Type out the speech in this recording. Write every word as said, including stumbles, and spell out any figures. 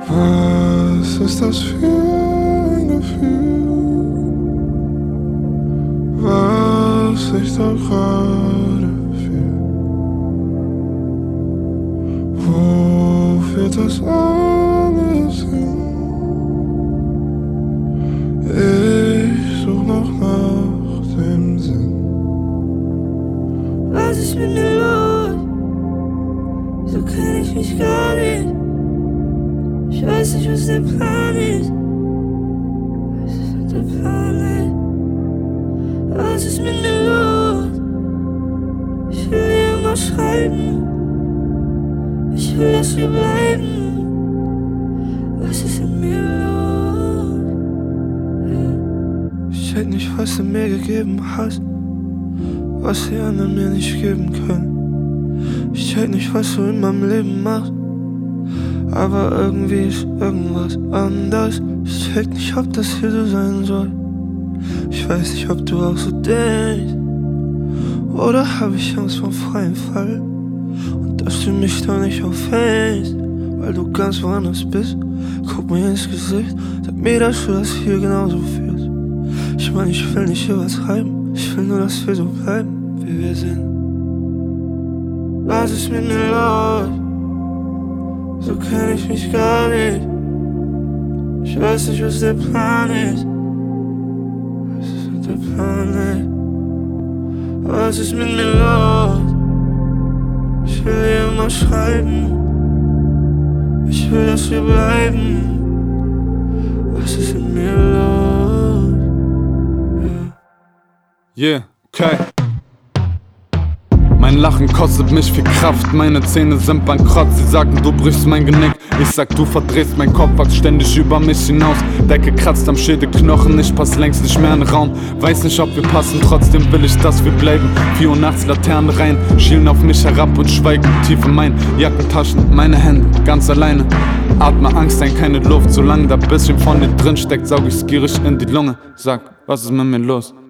Was ist das für ein Gefühl, was ich da gerade fühle? Wo führt das alles hin? Ich such noch nach dem Sinn. Was ist mit mir los? So kenn ich mich gar nicht. Ich weiß nicht, was der Plan ist. Was ist der Plan ist? Was ist mit mir los? Ich will dir immer schreiben. Ich will, dass wir bleiben. Was ist mit mir los? Ja. Ich hätte nicht, was du mir gegeben hast, was die anderen mir nicht geben können. Ich hätte nicht, was du in meinem Leben machst, aber irgendwie ist irgendwas anders. Ich check nicht, ob das hier so sein soll. Ich weiß nicht, ob du auch so denkst. Oder hab ich Angst vor freiem Fall? Und dass du mich da nicht auffällst, weil du ganz woanders bist. Guck mir ins Gesicht, sag mir, dass du das hier genauso fühlst. Ich mein, ich will nicht übertreiben, ich will nur, dass wir so bleiben, wie wir sind. Was ist mit mir los? So kenn ich mich gar nicht. Ich weiß nicht, was der Plan ist. Was ist mit der Plan ist? Was ist mit mir los? Ich will dir immer schreiben. Ich will, dass wir bleiben. Was ist mit mir los? Ja. Yeah, okay. Mein Lachen kostet mich viel Kraft, meine Zähne sind bankrott. Sie sagen, du brichst mein Genick, ich sag, du verdrehst mein Kopf, wachst ständig über mich hinaus. Decke kratzt am Schädelknochen, ich pass längst nicht mehr in den Raum. Weiß nicht, ob wir passen, trotzdem will ich, dass wir bleiben. Vier Uhr nachts, Laternen rein, schielen auf mich herab und schweigen. Tief in meinen Jackentaschen, meine Hände, ganz alleine. Atme Angst ein, keine Luft, solange da bisschen von dir drin steckt, saug ich's gierig in die Lunge. Sag, was ist mit mir los?